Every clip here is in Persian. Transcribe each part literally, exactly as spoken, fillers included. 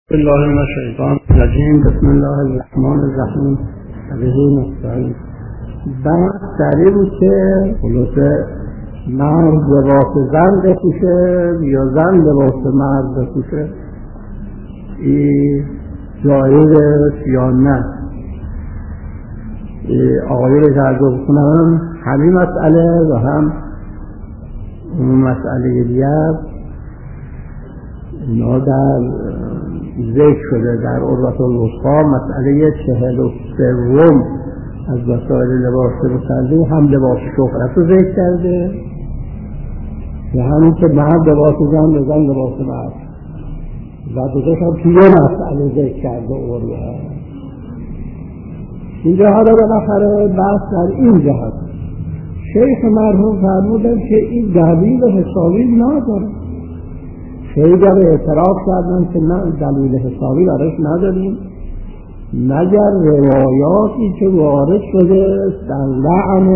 بسم الله من الشیطان الرجیم. بسم الله الرحمن الرحیم. به نستعین. بعد سری بود که خلاصه مرد لباس زن بپوشه یا زن لباس مرد بپوشه، این جایز یا نه. آقایی رو ترجمه بکنم همین مسئله و هم اون مسئله دیگر اینا در ذکر شده در عروة الوثقی. مسئله چهل و سوم از وسایل لباس بسنده هم لباس شهرت رو ذکر کرده و همین که مرد لباس زن و زن لباس مرد و دوزش هم توی یه مسئله ذکر کرده عروة. اینجا حالا بالاخره بحث در این جهت شیخ مرحوم فرمودن که این دلیل حسابی نداره. خیلی به اعتراف کردن که نه دلیل حسابی برش نداریم مگر روایاتی که وارد شده در لعن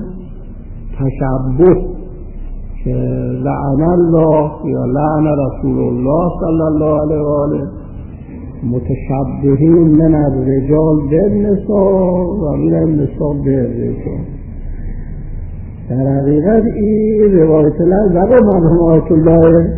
تشبه که لعن الله یا لعن رسول الله صلی الله علیه و آله متشبهین من الرجال بالنساء و من النساء بالرجال. در حقیقت این روایت لعن مرحوم آیت الله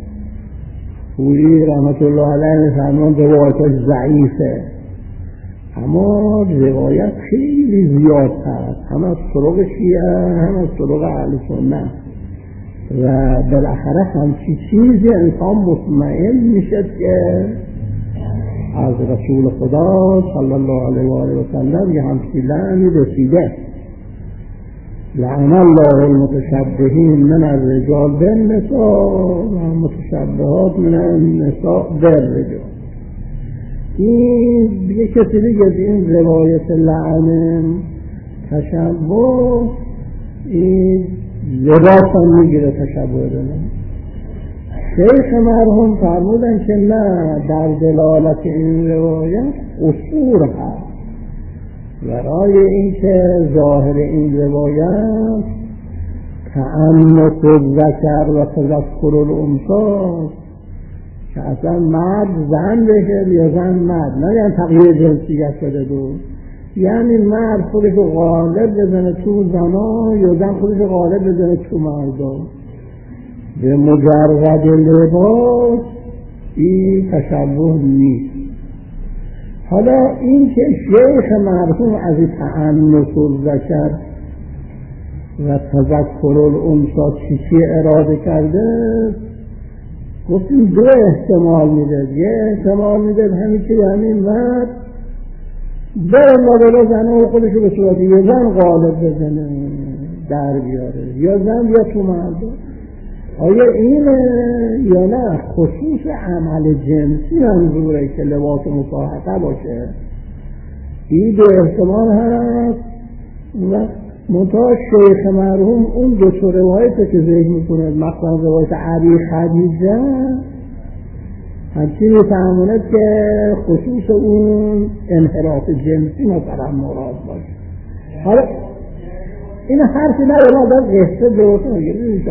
خویی رحمت الله علیه فرمان روایتش ضعیفه، اما روایت خیلی زیاد هست، هم از طرق شیعه هم از طرق اهل سنت و بالاخره همچی چیزی انسان مطمئن میشه که از رسول خدا صلی الله علیه و آله و سلم یه همچی لعنی رسیده. لعن الله المتشبهین من الرجال بالنساء و متشبهات من النساء بالرجال. این یه کسی دیگه این روایت لعن تشبه این لباس هم میگیره تشبه دارن. شیخ مرحوم فرمودن که نه، در دلالت این روایت قصور هست. برای اینکه ظاهر این روایت تعنت الذکر و تذکر الانثی که اصلا مرد زن بشه یا زن مرد، نه یعنی تغییر جنسیت شده دو، یعنی مرد خودش رو غالب بزنه تو زنا یا زن خودش رو غالب بزنه تو مردا. به مجرد لباس این تشبه نیست. حالا این که شیخ مرحوم از تعنت الذکر و تذکر الانثی چیزی اراده کرده، گفتیم دو احتمال میده. یه احتمال میده همین که یعنی مرد بره مدل زنه و خودش رو به صورت یه زن غالب بزنه در بیاره، یا زن یا تو مرد. آیا اینه یا نه خصوص عمل جنسی منظوره که لباس مصاحبه باشه؟ این دو احتمال هست و منتها شیخ مرحوم اون دو تا روایته که ذکر میکنه، مثلا روایت ابی خدیجه همچین میفهمونه که خصوص اون انحراف جنسی مثلا مراد باشه. حالا این حرفی نداره، ما باید قصه درست نگیریم.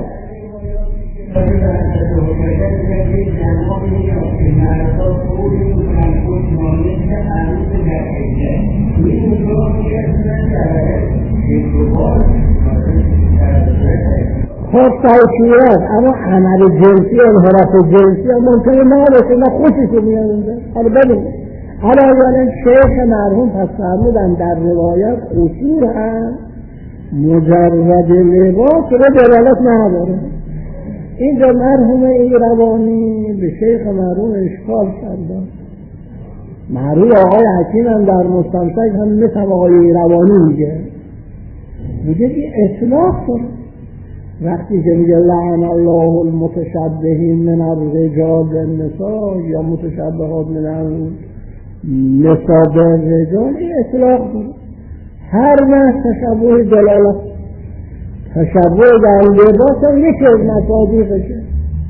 خب تایشیرات اما عمل جنسی و انحراف جنسی هم ممکنه نباشه، نه خوشش میانده. حالا ببین حالا یعنی شیخ مرحوم پس فرمودن در روایت اصول هم مجرد لباس رو دلالت نداره. اینجا مرحوم ایروانی به شیخ مرحوم اشکال کرده. مرحوم آقای حکیم هم در مستمسک هم مثل آقای ایروانی میگه میگه که اطلاق کنه. وقتی که میگه لعن الله المتشبهین من الرجال بالنساء یا متشبهات من النساء بالرجال، این اطلاق کنه. هر وقت تشبه دلالت تشبه در لباس هم یکی از مصادیقشه.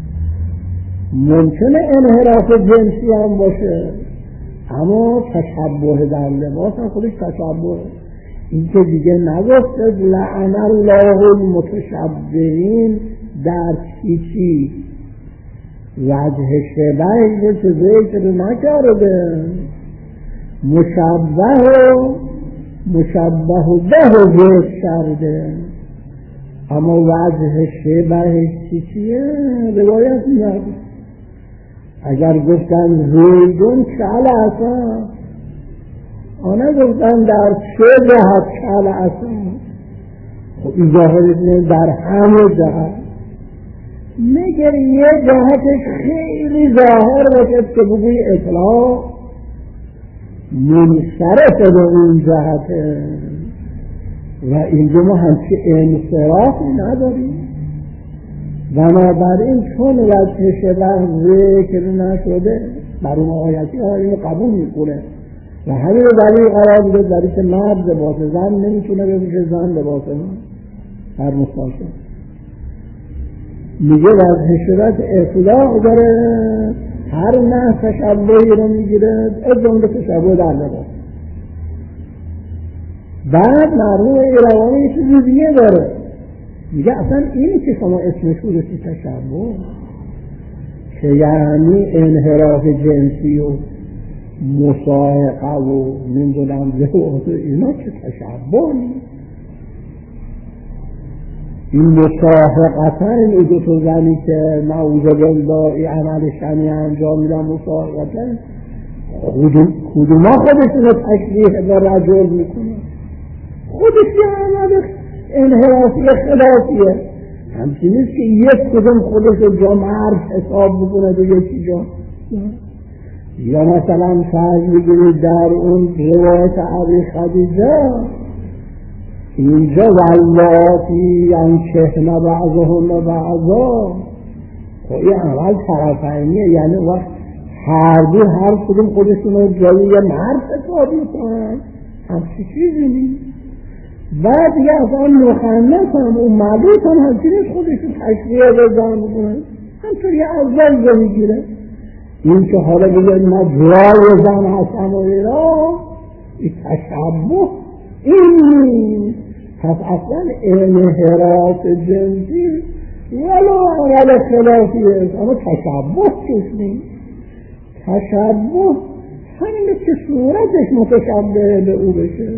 ممکنه انحراف جنسی هم باشه اما تشبه در لباس هم خودش تشبه. این که دیگه نگفت لعن الله المتشبهین در چی چی وجه شبه که ذکر نکرده، مشبه و مشبه و به و ذکر کرده، اما وجه شبهش چی چیه؟ روایت میاد اگر گفتن زیدون کل اصلا، آنه گفتن در چه جهت کل اصلا، خب این ظاهرش در همه جهت، مگر یه جهتش خیلی ظاهر باشد که بگوی اطلاق منصرف به اون جهته و اینجا ما همچه انصرافی نداریم. بنابراین چون وجه شبه ذکر نشده بر اون آیتی ها اینو قبول میکنه و همین رو دلیل قرار میده برای که مرد لباس زن نمیتونه بپوشه زن لباس مرد هر مستاشه. میگه وجه شبه اطلاق داره، هر نه تشبهی رو میگیره از جمله تشبه در لباس. بعد مرحوم ایروانی یه چیزی دیگه داره، میگه اصلا اینی که شما اسمش بودی تشبه که یعنی انحراف جنسی و مصاحقه و نمیدونم زهوه اینا که تشبه نیست. این مصاحقتن این دو تا زنی که نعوذ بالله این عمل شنی انجام میدن مصاحقتن کدوما خودشون رو تشبیه به رجل میکنه، خودش یه عمل انحرافی خلافیه. همچین نیست که یک کدوم خودش رو جا مرد حساب بکنه دو یکی جا. یا مثلا فرض میگیرید در اون روایت ابی خدیجه اینجا واللاتی ینکحن بعضهن بعضا، خب این عمل طرفینیه، یعنی وقت هر دو هر کدوم خودشون رو جایی یه مرد حساب میکنن، همچی چیزی نیست. بعد دیگه اصلا مخنث هم اون مدوس هم همچینش خودشون تشریح بزن بکنن، همچوری اول جا میگیره. این که حالا بگه مجرای زن هستم و ایران این تشبه این نیست. پس اصلا انحراف جنسی ولو عمل خلافیه اما تشبه چیز نیست. تشبه همینه که صورتش متشبه به او بشه.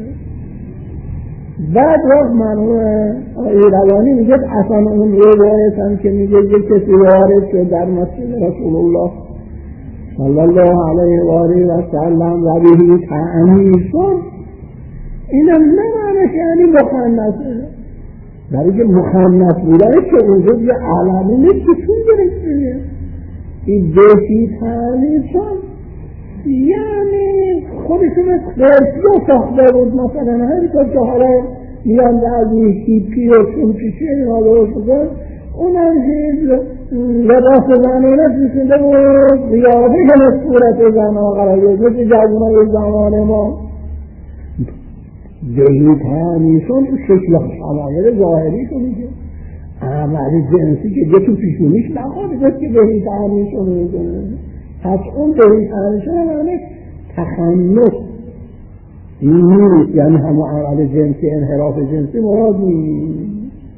بعد وقت مرحوم ایروانی میگه اصلا اون روایت هم که میگه یک کسی وارد شد در مسجد رسول الله صلی الله علیه و آله و سلم و بهی تعنیسون، اینم نمانش یعنی مخنثه، برای که مخنث بودنش که اونجا یه علمی نیست که چون گرفته این بهی تعنیسون یعنی خودشون از خرسیو ساخته بود. مثلا همینطور که حالا میان از این هیپی و چونکیشی اینا درست بکن اون هم لباس زنانه پیشنده بود زیاده که صورت زنها قرار بود مثل جوانای زمان ما دهی تنیشون تو شکل شمایل ظاهری شو میگه عمل جنسی که یه تو پیشونیش نخواهد بست که دهی تنیشون میکنه. پس اون دهی تنیشون همه تخنص این نیست، یعنی همه عمل جنسی انحراف جنسی مراد نیست.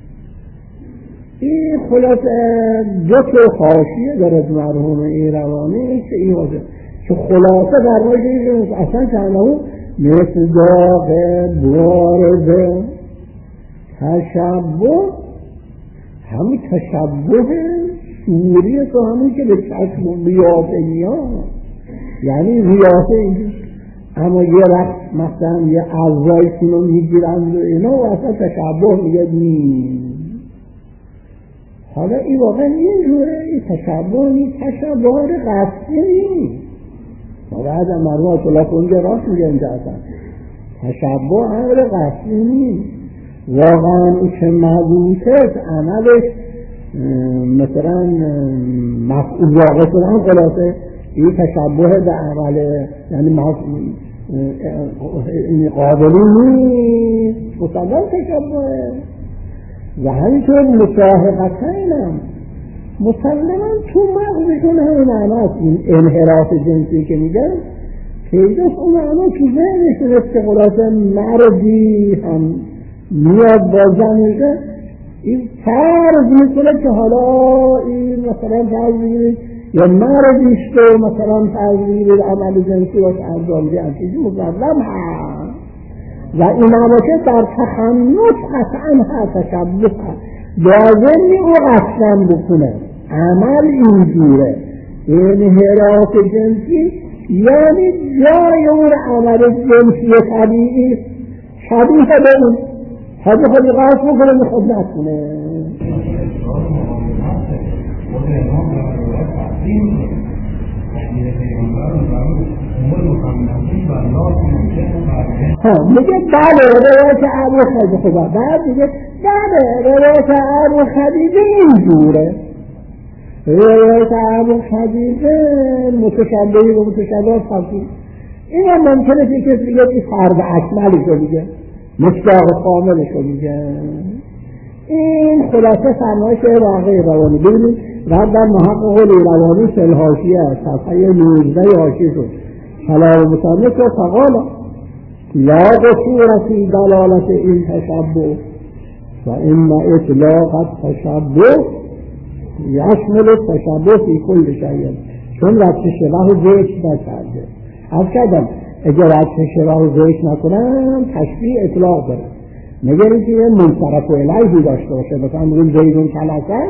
این خلاصه دو تا حاشیه دارد مرحوم ایروانی که این واضح که خلاصه در واجه این اصلا که همه مثل داغ بارده تشبه همون تشبه سوریه تو همون که به چشم ریاضه میاد، یعنی ریاضه اینجور اما یه وقت مثلا یه اعضایشون رو میگیرند و اینا و اصلا تشبه میگه نیست. حالا این واقعا اینجوره، این تشبه نیست، تشبه قصدی نیست. ما بعد هم مرموم اطلاع کنجا راست میگه اینجا اصلا تشبه عمل قصدی نیست. واقعا اون که مضبوطه عملش مثلا مفعول واقع شدن خلاصه این تشبه به عمل یعنی قابلی نیست مسلم تشبه. و همینطور مصاحقتین هم مسلما تو مغزشون همین معناست. این انحراف جنسی که میگن پیداست اون معنا تو ذهنشون است که خلاصه مردی هم میاد با زنیده این فرض میکنه که حالا این مثلا فرض بگیرید یا مردی است و مثلا تغییر عمل جنسی باش انجام دهند چیزی مسلم هست و این نباشه در تخنث قطعا هست تشبه هست لازمی او قطعا بکنه عمل اینجوره انحراف جنسی یعنی جای اون عمل جنسی طبیعی شبیه به اون خودی خودی قصد بکنه خود نکنه ها میگه بله روایت ابو خدیجه خوبه بعد میگه بله روایت ابو خدیجه اینجوره روایت ابو خدیجه متشابهی و متشابه فصیح این هم ممکنه که کسی بگه این فرد اکملش رو میگه مصداق کاملش رو میگه این خلاصه فرمایش واقعی روانی ببینید رد در محقق روانی سلحاشی است صفحه نوزده حاشیه شد کلام مصنف و فقال لا قصور فی دلالت این تشبه و این اطلاق التشبه یشمل التشبه فی کل شیء چون رد شبه ذکر نکرده از کردم اگر رد شبه ذکر نکنم تشبیه اطلاق داره نگرید که منصرف و الیهی داشته باشه مثلا میگیم زیدون کلسه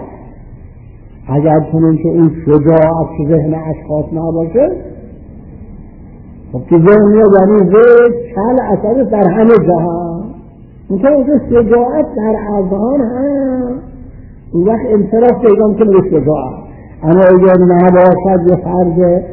اگر چنین که اون شجاعت که ذهن اشخاص نباشه خب که ذهن یعنی زید کل اثر در همه جهان اون که اون شجاعت در اذهان هم اون وقت انصراف پیدا کنه به شجاعت اما اگر نباشد یه فرد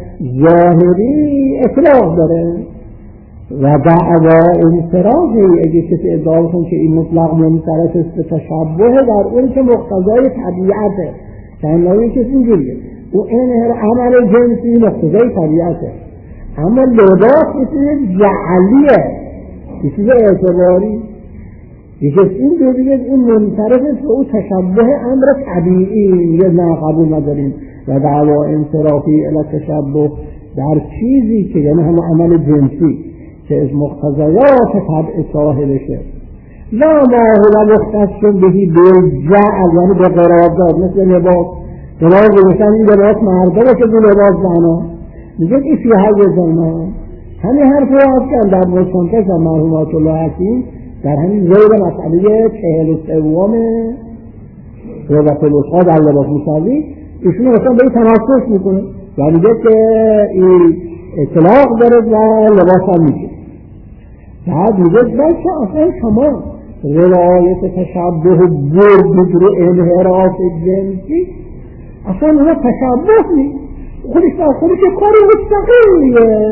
ظاهری اطلاق داره و دعوا انصرافی اگه کسی ادعا کنه که این مطلق منصرف است به تشبه در اون که مقتضای طبیعته چندانی کسی اینجوریه او این عمل جنسی مقتضای طبیعته اما لباس یه چیز جعلیه یه چیز اعتباری یه کسی این دو دیگه این منصرف است به او تشبه امر طبیعی یه نه قبول نداریم و دعوا انصرافی الی تشبه در چیزی که یعنی هم عمل جنسی که از مقتضیات طبع صاحبشه لا ما هو مختص بهی بالجعل یعنی به قرارداد مثل لباس لباس بگشن این لباس مرده باشه دو لباس زنا میگه این فی حق زنا همین حرف رو از کن در مستنتج و مرحومات الله حکیم در همین زیر مسئله چهل و سوم روضت الوثقی در لباس مساوی ایشون مثلا به این تناسخ میکنه و میگه که این اطلاق داره و لباس هم میگه بعد میگه بچه اصلا شما روایت تشبه برد رو انحراف جنسی اصلا اونا تشبه نیست خودش در خودش کاری مستقیمیه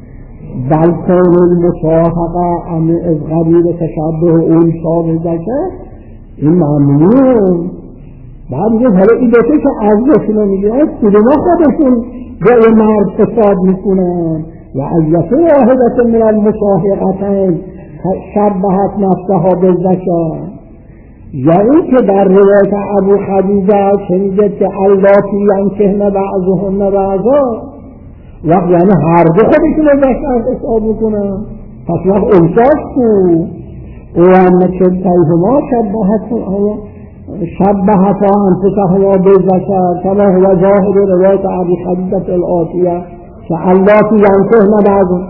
بلکن المصاحقه از قبیل تشبه اون شامل ذکر این ممنون بعد میگه حالا این دوته که ارزشون رو میگه از کدوما خودشون به مرد فساد میکنن و ایت واحدت من المصاحقتین شبهت نفسها بالذکر یا این که در روایت ابو خدیجه شنیدید که اللاتی ینکحن بعضهن بعضا وقت یعنی هر دو خودشون رو ذکر حساب میکنن پس وقت انساش کو او هم کلتیهما شبهت شبهتا انفسهما بالذکر کما هو ظاهر روایت ابو خدیجه الآتیه که اللاتی ینکحن بعضهن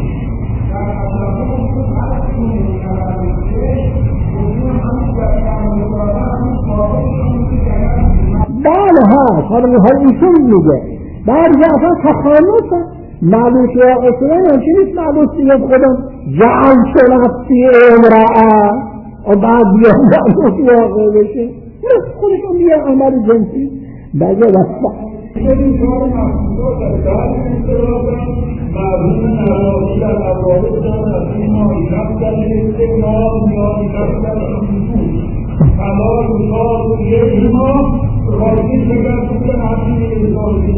بله هست حالا میخواد ایشون میگه بعد یه اصلا تخانوس معلوش واقع شدن همچه نیست معلوش دیگه خودم جعل شنفتی امرأه و بعد بیا معلوش واقع بشه خودشون بیا عمل جنسی بگه وسط این کار محصول در در معلوم نرامی در عوارد دارن از این ماهیت در استقلال میانیت در خصوص حلال مصاب یک ما راضی شکر بودن حقیقی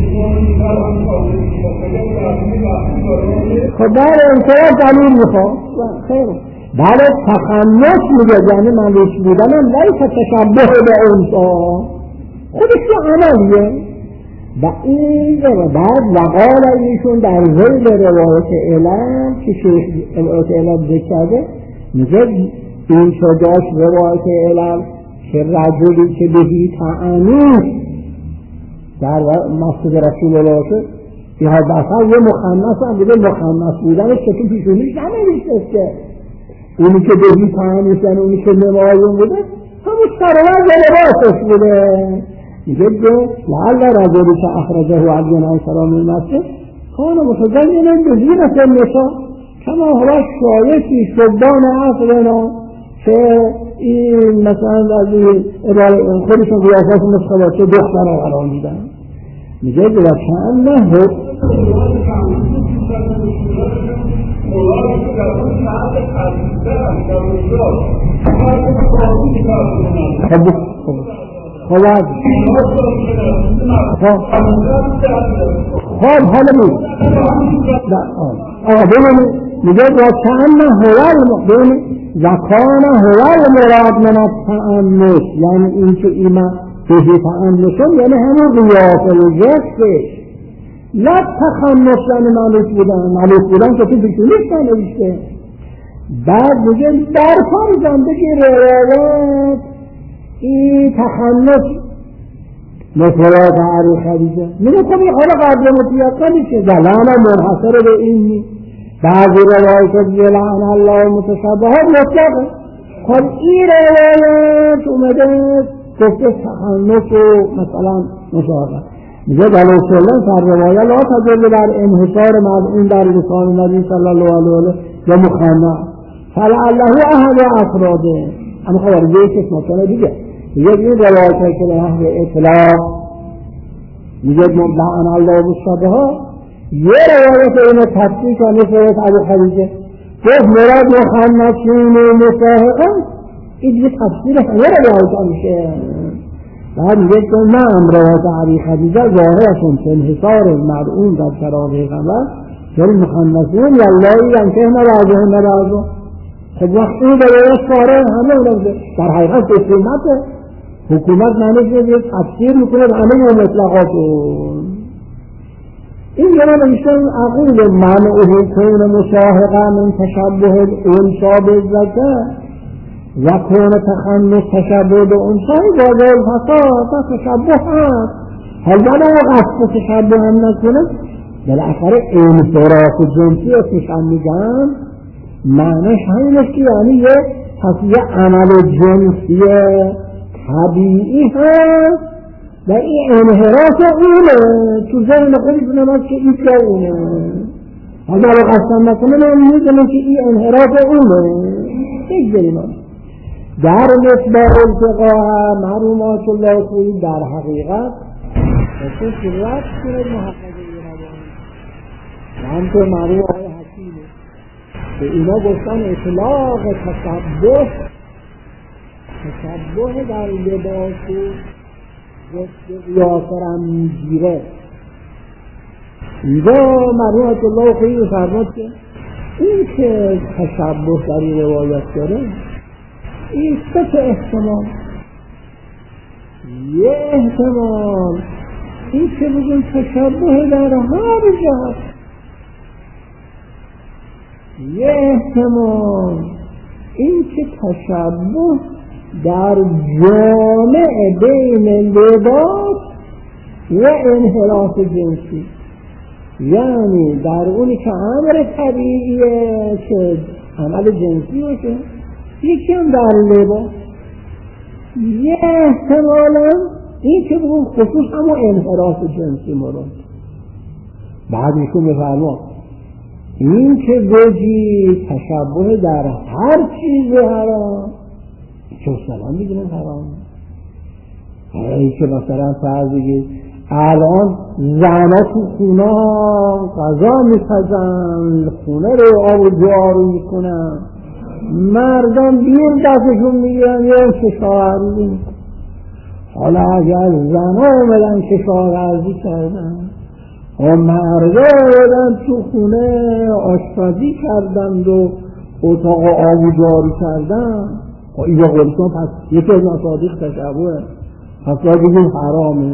خب در انتظار دلیل میخواد خیر بله تخنث میگه یعنی ملوش بودن هم لیس تشبه به انسا خودش رو عملیه و این بعد وقال ایشون در ذیل روایت علم که شیخ روایت علم ذکر کرده میگه این شداش روایت علم که رجلی که بهی تعنیف در مسجد رسول الله شد یا بسر یه مخنث هم بوده، مخنث بودنش که تو پیشونیش ننوشته که اونی که بهی تعنیش یعنی اونی که نمایون بوده همون سرور و لباسش بوده. میگه که لعل رجلی که اخرجه علیان عن سلام المسجد کان متزینا بزینة النساء کما هو شایفی شبان عصرنا که این مثلا از این خودشون قیافات مشخصات که دختر را قرار میدن. میگه که چند نه خب خب حالا بود آقا ببینید میگه و چند هوال ببینید زکان هوال مراد من التعنس یعنی این که ایمان بهی تعنسون یعنی همون قیافه و جستش لا تخنص یعنی معلوم بودن معلوم بودن که تو بکنیش ننوشته. بعد میگه در فرزندگی روایت این تخنص مثلا تعریف خدیجه میگه خب این حالا قبل مطیقه میشه زلان منحصر به این نیست. بعضی روایت دیگه لعن الله متشابهات مطلقه. خب این روایت اومده گفته تخنص و مثلا مشاهده میگه بلو سلم در روایت لا تدل بر انحصار مدعون در لسان نبی صلی الله علیه و یا مخنث فلعله احد افراده. اما خبر دیگه کس مکنه دیگه میگه این روایت که به نحو اطلاق میگه لعن الله مشابهات یه روایت اینو تفسیر کنه روایت ابو خدیجه گفت مراد مخنثین و مساحقان این دیگه تفسیر همه روایت میشه. بعد میگه که نام روایت ابو خدیجه ظاهرشون که انحصار مدعون در شراب پیغمبر که مخنثین یاللهی ینکحن بعضهم بعضا. خب وقتی این روایت ساره همه اونم در حقیقت حکومت حکومت معنیش رو تفسیر میکنه به همه اون مطلقاتون. این جناب ایشان عقول منعه کون مشاهقه من تشبه الانثى بالذکر و کون تخنث تشبه بالانثى واجب الفساد تشبه هست. حال بنا قصد تشبه هم نکنه بالاخره انحراف جنسی اسمش هم میگن معنیش همینش که یعنی یه پس یه عمل جنسی طبیعی هست و این انحراف اونه تو ذهن خودشون هم هست که این که اونه. اگر رو قسم نکنه من میدونم که این انحراف اونه بگذاریم. در مصباح الفقه معلومات الله خویی در حقیقت خصوص رد کنه محققه ایرانی و همطور معلوم آقای حکیمه به اینا گفتن اطلاق تشبه تشبه در لباس و قیافرم میگیره. اینجا مرحومت الله خویی فرمود که این که تشبه در این روایت داره این سه تا احتمال. یه احتمال این که بگیم تشبه در هر جهت، یه احتمال این که تشبه در جامع بین لباس و انحراف جنسی، یعنی در اونی که امر طبیعیه که عمل جنسی باشه، یکی هم در لباس. یه احتمالا این که بگون خصوص همون انحراف جنسی مراد. بعد میکن بفرما این که بگی تشبه در هر چیز حرام چون سلام میگنه حرام. این که مثلا فرض بگید الان زنها تو خونه غذا میپزن، خونه رو آب و جارو میکنن، مردم بیرون دستشون میگیرن یا کشاورزی. حالا اگر زنها اومدن کشاورزی کردن و مردم اومدن تو خونه آشپزی کردند و اتاق آب و جارو کردن، اینجا قلتون پس یکی از مصادیق تشبهه، پس باید بگیم حرامه.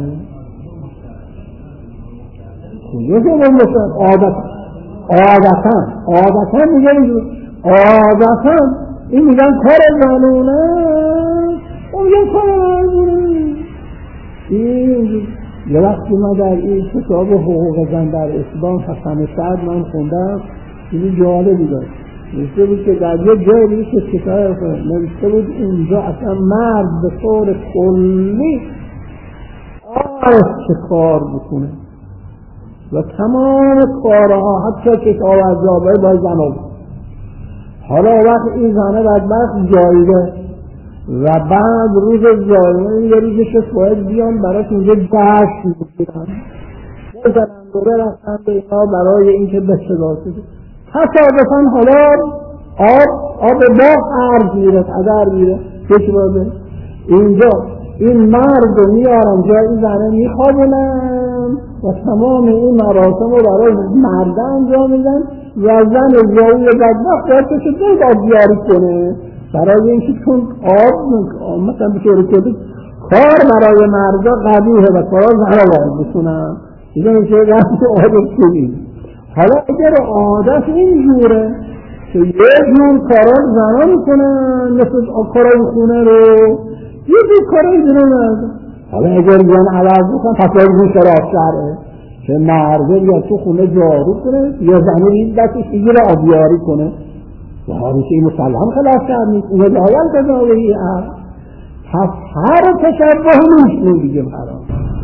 کجا که من مثلا عادتا عادتا عادتا میگن عادتا این میگن کار زنونه، اون میگن کار مردونه. این یه وقتی ما در این کتاب حقوق زن در اسلام حسن سعد من خوندم، این جالبی داشت. نوشته بود که در یه جایی بود که شکایت کنه، نوشته بود اینجا اصلا مرد به طور کلی آرست که کار بکنه و تمام کارها حتی کتاب عذابه با زن بود. حالا وقت این زنه بدبخت جایده و بعد روز زایده یه روزش باید بیان برای اینجا جشن بگیرن، بزنن دوره رفتن به اینا برای اینکه بسته شده. تصادفاً حالا آب آب باغ عرض میره، اگر میره کش باده اینجا این مرد رو میارن جای این زنه میخوابونن و تمام این مراسم رو برای مرد انجام میدن و زن زایی بدبخت باید کسی دید آبیاری کنه برای اینکه چون آب مثلا به طور کلی کار برای مردا قبیحه و کارا زن رو باید بکنن. اینجا میشه رفت عادت کنید. حالا اگر عادت این جوره که یه جور کارا زنها میکنن مثل کارای خونه رو یه جور کارای زنها، حالا اگر زن عوض بکن پس باید شراب شرعه که مرده یا تو خونه جارو کنه یا زنه این دستش بگیره آبیاری کنه و حالیش این مسلم خلاف شرع نیست، اون هدایت تجاوزی هست. پس هر تشبه نیست نمیگیم حرام.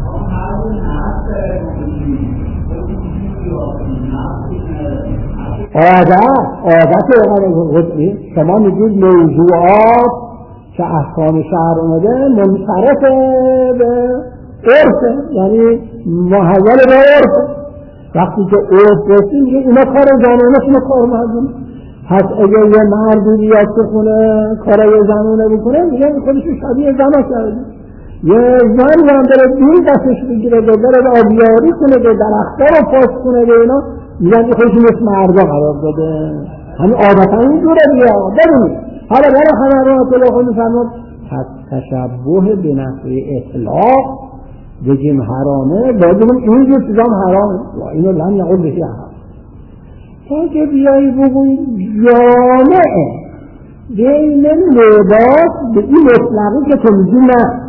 عادت عادت اقامه شما میگید موضوعات که احکام شهر اومده منصرف به عرفه، یعنی محول به عرفه. وقتی که عرف بسید میگه اینا کار زنونه اینا کار مردونه. پس اگر یه مردی بیاد تو خونه کارای زنونه بکنه میگه خودش شبیه زنا کرده. یه زن هم داره دین دستش بگیره که داره آبیاری کنه که درختها رو پاس کنه به اینا میگن که خودش مثل مردا قرار داده. همین عادتا این جوره دیگه ببینید. حالا برای همه رو اطلاق خود میفرماد پس تشبه به نحوه اطلاق بگیم حرامه، باید بگیم این جور چیزام حرامه و اینو لن یقول بهی حرام. اگه بیایی بگوی جامعه بین لباس به این مطلقی که تو میگی نه،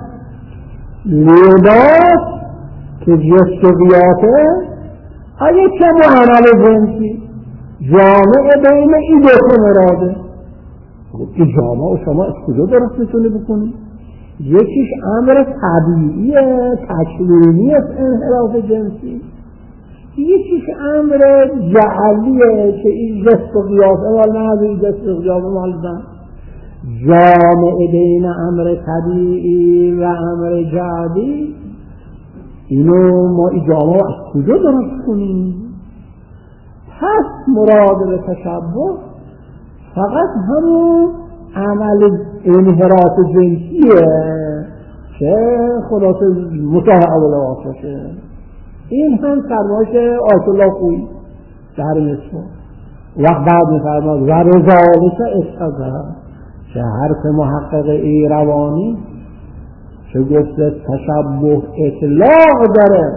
لباس که جستقیاته اگه چه معامل جنسی جامعه بین این دو مراده. این جامعه شما از کجا درست میتونه بکنی؟ یکیش امر طبیعیه تکوینی است انحراف جنسی، یکیش امر جعلیه که این جست و قیافه مال مرد این جست و قیافه مال زن. جامعه بین امر طبیعی و امر جعلی اینو ما این جامعه از کجا درست کنیم؟ پس مراد به تشبه فقط همون عمل انحراف جنسیه که خلاص مطاع اول آساشه. این هم فرمایش آیت الله خویی در مصر وقت بعد میفرماد و رضالک استظهر که حرف محقق ایروانی که گفته تشبه اطلاق داره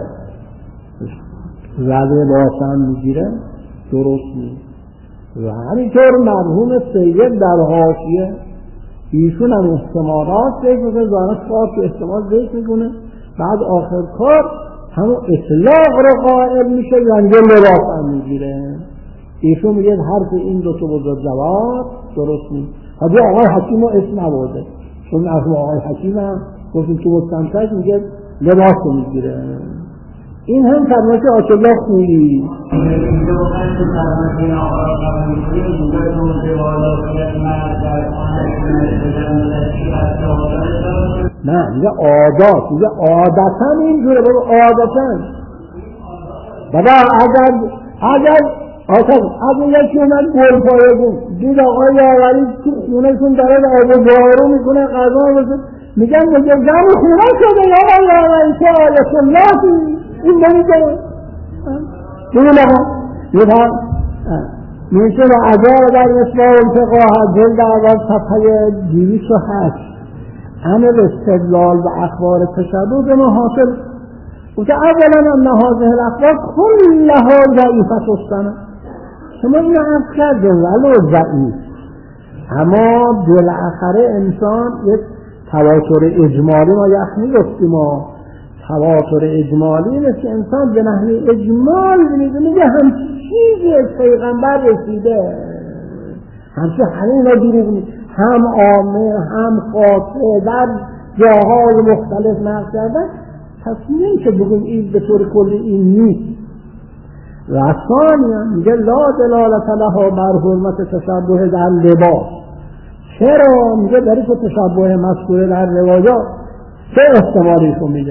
زده باشن میگیره درست نیست. و همینطور مرحوم سید در حاشیه ایشون هم احتمالات ذکر میکنه، زانش کار که احتمال ذکر میکنه، بعد آخر کار همون اطلاق رو قائل میشه یعنی لباس هم میگیره. ایشون میگه حرف این دو تا بزرگوار درست نیست. حالا آقای حکیم رو اسم نبوده چون از آقای حکیم هم گفتیم تو مستمتک میگه لباس رو میگیره. این هم فرمایش آیت الله خویی. نه میگه عادات، میگه عادتا اینجوره بابا، عادتا بابا اگر اگر اگر اگر یکی اومد گل پایه بود دید آقای یاوری تو خونهشون داره آب و بارو میکنه غذا میکنه میگن میگه زن خونه شده یا آقای یاوری که آیت اللهی این نمیگه بگه لها میگه میشه و عجار در اصلاح انتقاها جلد اول صفحه دویست و هشت عمل استدلال و اخبار تشبه به ما حاصل و که اولا ان هذه الاخبار کلها ضعیفه السند. شما این عرض کرده ولو ضعیف اما بالاخره انسان یک تواتر اجمالی ما یخنی گفتیم ما تواتر اجمالی مثل انسان به نحوه اجمال میگه میگه همچی چیزی از پیغمبر رسیده، همچی همین را دروغ نیست، هم عامه هم خاصه در جاهای مختلف نقل کردن، پس نمیشه بگیم این به طور کلی این نیست. و ثانیا میگه لا دلالت لها بر حرمت تشبه در لباس. چرا؟ میگه در این تشبه مذکور در روایات سه احتمالیشون میگه،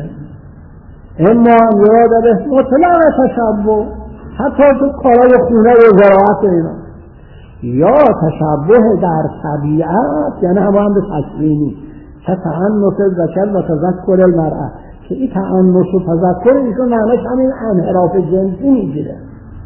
اما مراد به مطلق تشبه حتی تو کارهای خونه و زراعت اینا، یا تشبه در طبیعت یعنی همون به تکوینی که تعنت ذکر و تذکر المرأة، که این تعنت و تذکر ایشون معنیش همین انحراف جنسی میگیره،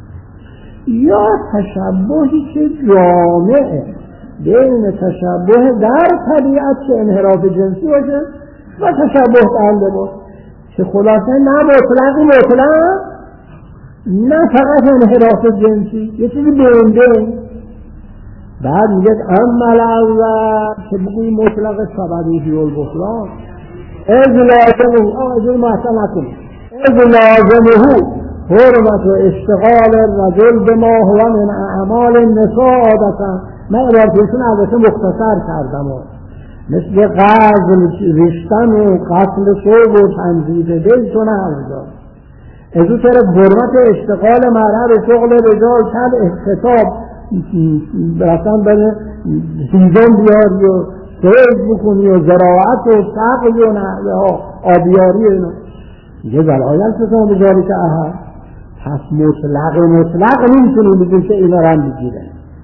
یا تشبهی که جامعه بین تشبه در طبیعت که انحراف جنسی باشه و تشبه در لباس که خلاصه نه مطلقی مطلق نه فقط انحراف جنسی، یه چیزی بینده. بعد میگه عمل اول که بگوی مطلق سببی فیول بطلان از لازمه آجور محسن نکنی از لازمه حرمت و اشتغال الرجل به ما هو من اعمال النساء عادتا. من عبارتیشون البته مختصر کردم مثل غزل ریشتن و قتل صوب و تنظیب بیت و نهارجا از اون طرف حرمت اشتغال مرأة به شغل رجال کل احتساب برسن بره سیزن بیاری و سیز بکنی و زراعت و سقی و آبیاری اینا یه دلایل ستان بجاری که احد پس مطلق مطلق نمیتونی بگیم که اینا رم بگیره.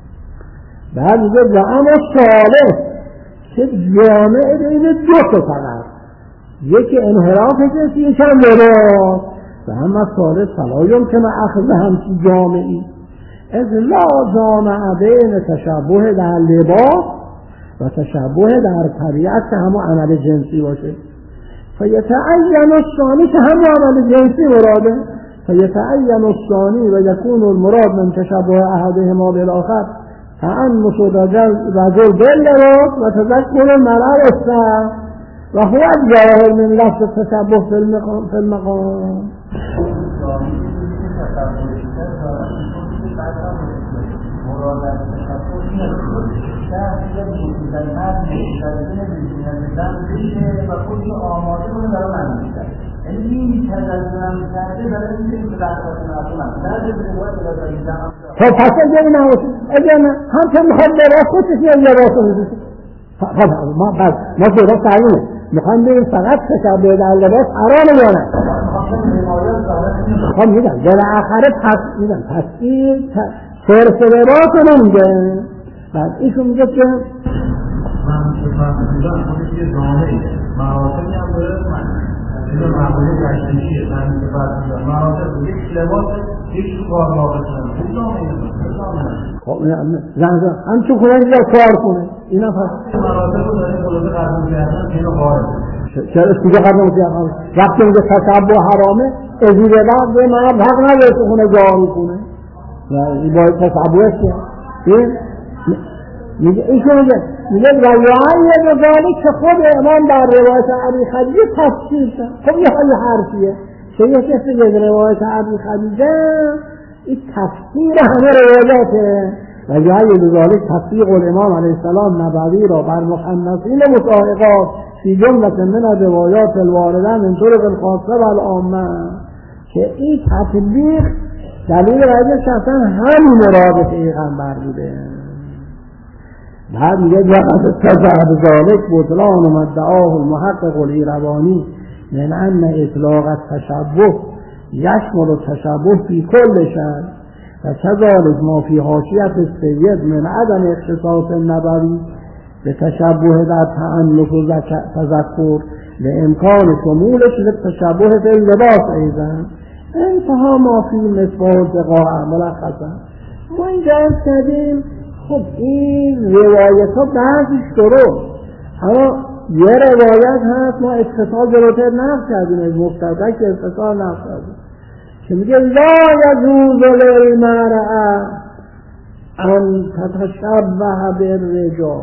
بعد میگه و اما صالح که جامعه بین دو تا فقط یکی انحراف جنسی یکی هم لباس و اما صالح سلایم که من اخذ همچی جامعی از لا جامعه بین تشبه در لباس و تشبه در طبیعت که همون عمل جنسی باشه فیتعین الثانی که همون عمل جنسی مراده فیتعین الثانی و یکون المراد من تشبه احدهما بالاخر تعنت رجل باللباس و تذکر المرأة بالسر و هو الظاهر من لفظ التشبه في المقام في المقام خب پس اگر نه اگر نه هم که میخواد لباس خودش یا لباس رو خب ما بس ما درست تعیینه میخوام بگیم فقط تشبه در لباس حرامه یا نه خب میگم بالاخره پس میگم تصویر صرف لباس رو نمیگه. بعد ایشون میگه که من که فهمیدم خودش یه جامعه مراسمی هم داره این معمولی تشریشیه من که فهمیدم مراسم یک لباس یک کار ناقصن این جامعه زنزان همچون کنه اینجا کار کنه اینا پس مراسم رو داریم خلاصه قدم کردن اینو خارج چرا کجا قدم کردن وقتی میگه تشبه حرامه ازیده بعد به مرد حق نداره تو خونه جاری کنه و این باید تشبه است میگه ایشون میگه میگه روایه بذالی که خود امام در روایت ابی خدیجه تفسیر کرد. خب یه حالی حرفیه که یه کسی که روایت ابی خدیجه این تفسیر همه روایاته و روایه بذالی تفسیر الامام علیه السلام نبوی را بر مخنثین متعاقبات فی جمله من روایات الوارده من طرق الخاصه و العامه که این تطبیق دلیل راجعش اصلا همین مراد پیغمبر بوده. بعد میگه جاءت تزعب ذالک بطلان و مدعاه المحقق الایروانی من ان اطلاق التشبه یشمل التشبه فی کل شأن و کذالک ما فی حاشیة السید من عدم اختصاص النبوی به تشبه در تعنت و تذکر به امکان شمولش للتشبه فی اللباس ایضا انتها ما فی مصباح دقاء ملخصا. ما اینجا کردیم خب این روایت ها بعضیش درست اما یه روایت هست ما اتصال جلوتر نقل کردیم از مفتدک اتصال نقل کردیم که میگه لا یجوز للمرأة ان تتشبه بالرجال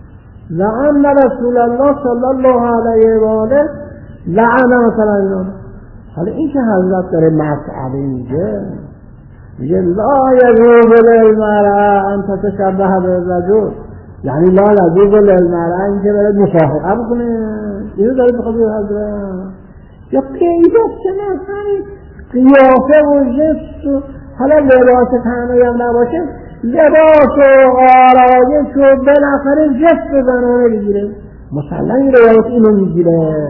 لعن رسول الله صلی الله علیه و آله لعن مثلا حالا این که حضرت داره مسئله میگه میگه لا یجوز للمرأة ان تتشبه بالرجل، یعنی لا یجوز للمرأة این که بره مصاحبه بکنه. اینو داره بخواد حضرت یا پیدا کنه همین قیافه و جست و حالا لباس تنهایی هم نباشه، لباس و آرایش و بالاخره جست زنانه بگیره. مسلم این روایت اینو میگیره.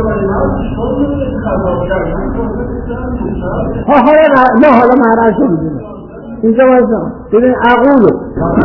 ها حالا نه حالا معرض رو بگیره اینجا وزن ببین عقولو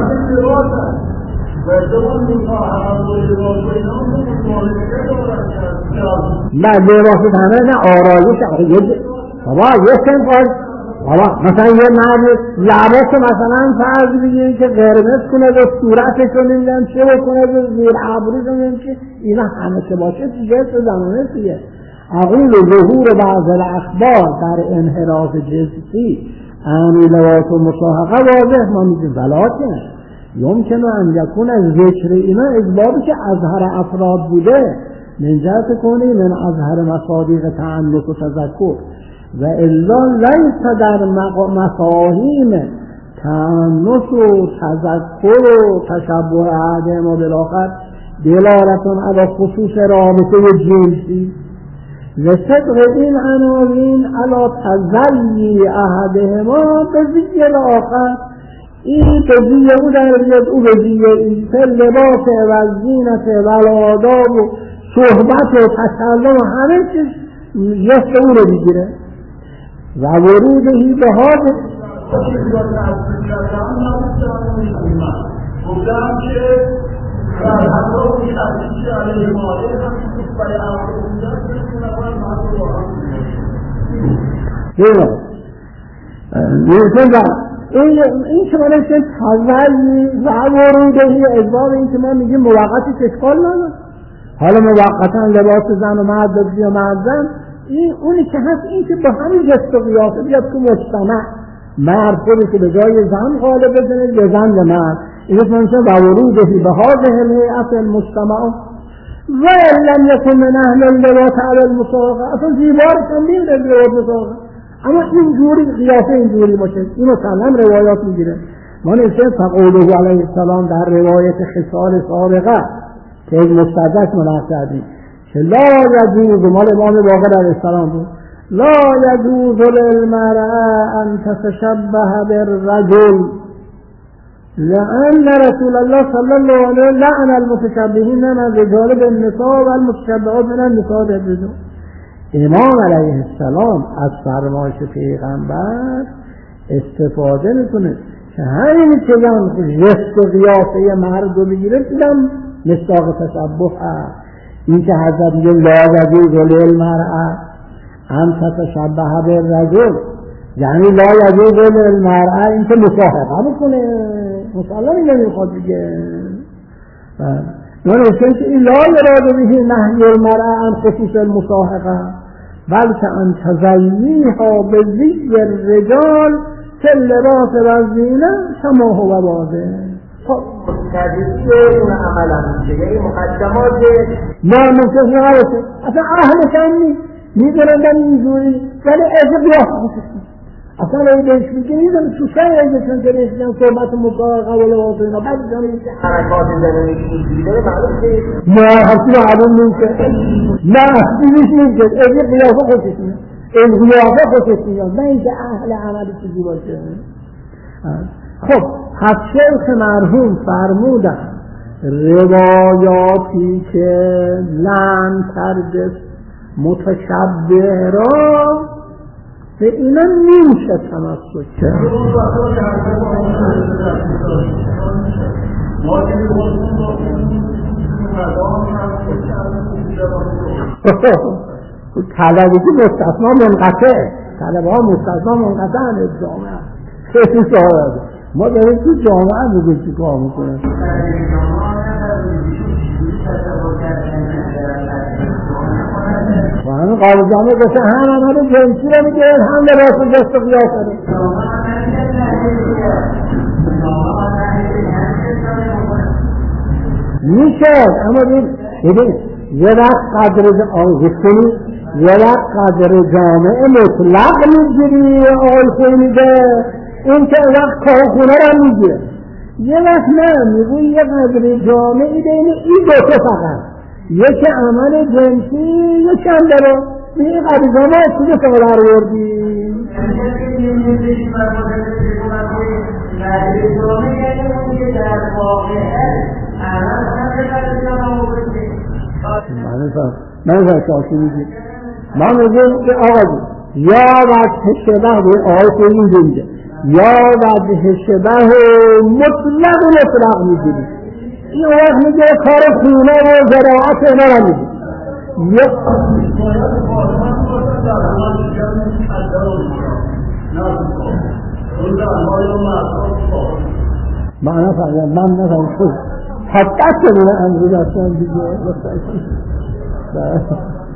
نه لباس تنهایی نه آرایش بابا یه سن بابا مثلا یه مرد لباس مثلا فرض بگیرید که قرمز کنه و صورتش رو نمیدن چه بکنه و زیر ابروش رو نمیدن که اینا همه که باشه جنس زنانه دیگه. اقول ظهور بعض الاخبار در انحراف جنسی ان لباس و مصاحبه واضح ما میگیم ولکن یمکن ان یکون از ذکر اینا اسبابی که اظهر افراد بوده من جهت کنی من اظهر مصادیق تعلق و تذکر و الا لیس در مفاهیم تأنس و تذکر و تشبه احدهم و بالاخر دلالتون علی خصوص رابطه جنسی و صدق این عناوین علی تزلی احدهما به زی الاخر، این به زی او در بیاد او به زی این فی لباس و زینت و آداب و صحبت و تکلم و همه چیز جست او رو بگیره و ورودهی به ها بودم که در همراه این تحصیل که علیه ماله هم که برای عرضه بودن که نباید مردم با هم این این که ما نشد تزلی و ورودهی اجباب این که ما میگیم موقتی اشکال نداره. حالا موقتا لباس زن و مرد بگذی و مرد زن این اونی که هست این که با همین جست و قیافه بیاد تو مجتمع مرد خودی که به جای زن غالب بزنه یا زن به مرد این که منشه و ورودهی به هذه الهیئت المجتمع و لم یکن من اهل اللباس علی المصاحبه اصلا دیوارش هم میره لباس مصاحبه اما اینجوری قیافه اینجوری باشه اینو سلم روایات میگیره. ما نشه فقوله علیه السلام در روایت خصال سابقه که این مستدرک منعقد کردیم که لا یجوز مال امام باقر علیه السلام بود لا یجوز للمرأة ان تتشبه بالرجل لأن رسول الله صلی الله علیه وسلم لعن المتشبهین من الرجال بالنساء والمتشبهات من النساء بالرجال. امام علیه السلام از فرمایش پیغمبر استفاده میکنه که همین که زن جست و قیافه مرد رو بگیره دیدم مصداق تشبه هست. این که حضرت میگه لا یجوز للمرأة ان تتشبه بالرجل یعنی لا یجوز للمرأة این که مصاحبه بکنه مسلم این نمیخواد دیگه. نون اشتن که این لا یراد به نهی المرأة ان خصوص المصاحبه بلکه ان تزییها به زی الرجال که لباس و زینه کما هو واضح. تجدید اون عمل هم میشه یعنی مقدمات نه ممکن نباشه اصلا اهل کمی میدونن اینجوری ولی از قیافه بکنه اصلا اگه بهش میگه میدونم تو سر ازشون که رسیدن صحبت مصاحبه و لباس اینا بعد جانی حرکات زنانی که اینجوری داره معلوم که نه حتی معلوم نیست نه اینش نیست از قیافه خوشش میاد از قیافه خوشش میاد نه اینکه اهل عملی چیزی باشه. خب از شیخ مرحوم فرمودن روایاتی که لعن کرده متشبه را به اینا نمیشه تمسک کرد. طلبی که مستثنا منقطع طلبه ها مستثنا منقطع از جامعه خیلی سوال ما داریم تو جامعه بگیم چی کار میکنه. و همین قابل جامعه گفته هم همه رو جنسی رو میگه هم لباس جست و قیافه رو میشه. اما ببین یه وقت قدر آگوستینی یه وقت قدر جامعه مطلق میگیری آقای خونیده اون که وقت کارخونه رو میگیره، یه وقت نه میگوی یه قدر جامعه بین این دوتا فقط، یکی عمل جنسی یکی هم داره این قدر جامعه چیزه که بلار وردی من فهم شاکی میگیم من میگیم که آقا یا وجه شبه به آقای خیلی زنده یا وجه شبه مطلق مطلق میگیری این وقت میگه کار خونه و زراعت اینا رو میگه معنی فقط من نفهم خود حتی که من امروز اصلا دیگه